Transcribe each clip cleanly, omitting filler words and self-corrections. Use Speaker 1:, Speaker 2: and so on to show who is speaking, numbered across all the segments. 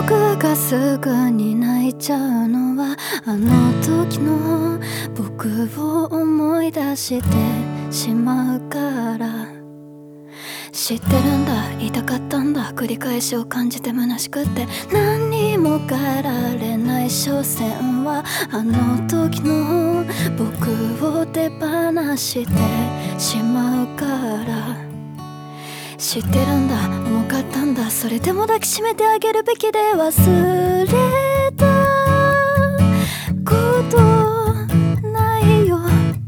Speaker 1: 僕がすぐに泣いちゃうのはあの時の僕を思い出してしまうから。知ってるんだ、痛かったんだ、繰り返しを感じて虚しくって何にも変えられない所詮はあの時の僕を手放してしまうから。知ってるんだ、重かったんだ、それでも抱きしめてあげるべきで忘れたことないよ。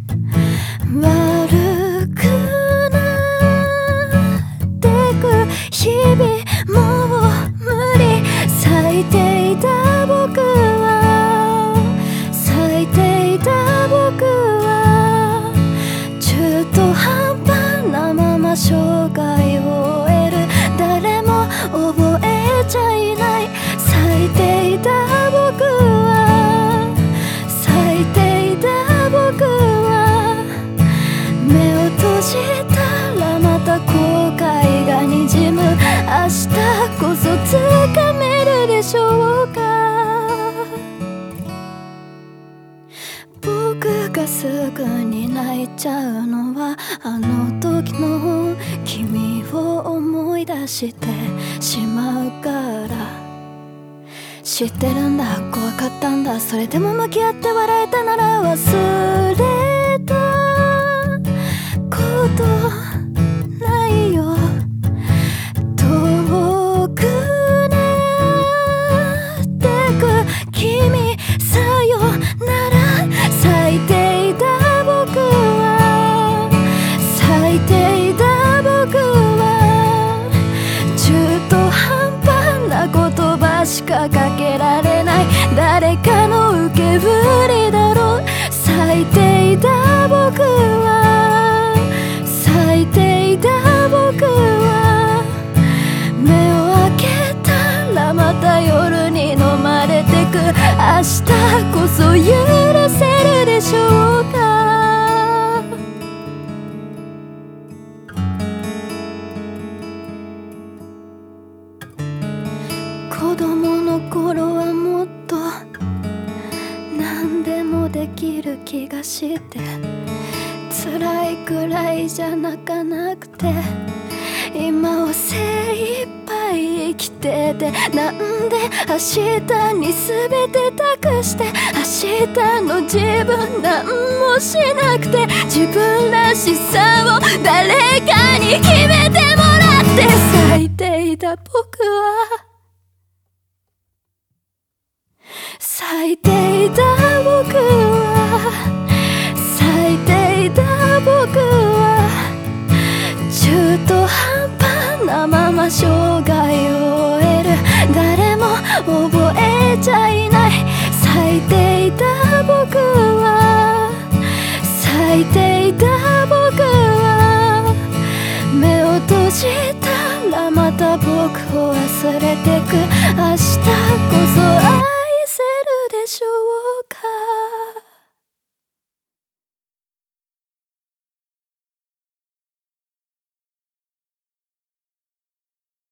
Speaker 1: 悪くなってく日々もう無理。咲いていた僕は咲いていた僕は中途半端なまま生涯を終える。誰も覚えちゃいない。咲いていた僕は咲いていた僕は目を閉じたらまた後悔がにじむ。明日こそ掴めるでしょうか。僕がすぐに泣いちゃうのはあの時の君を思い出してしまうから。知ってるんだ、怖かったんだ、それでも向き合って笑えたなら忘れたことないよ。遠くなってく君さよなら。咲いていた僕は咲いていた僕は中途半端な言葉しかかけられない。誰かの受けぶりだろう。咲いていた僕は咲いていた僕は目を開けたらまた夜に飲まれてく。明日こそ許せるでしょうか。子供の頃はもっと何でもできる気がして、辛いくらいじゃ泣かなくて今を精一杯生きてて、なんで明日に全て託して明日の自分なんもしなくて自分らしさを誰かに決めてもらって。咲いていた僕は咲いていた僕は咲いていた僕は中途半端なまま生涯を終える。誰も覚えちゃいない。咲いていた僕は咲いていた僕は目を閉じたらまた僕を忘れてく。明日こそ